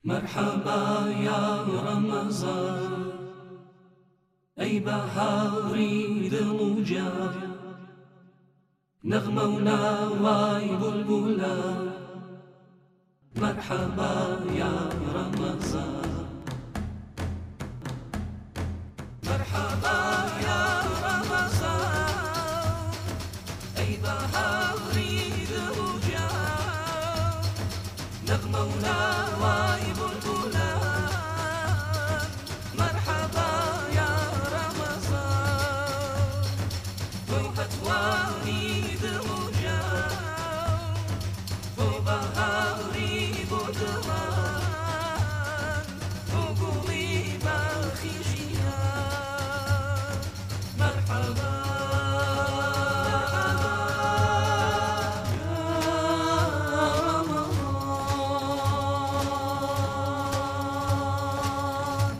مرحبا یا رمضان ای بهاری دل و جان، نغمه و نوای بلبلان. مرحبا یا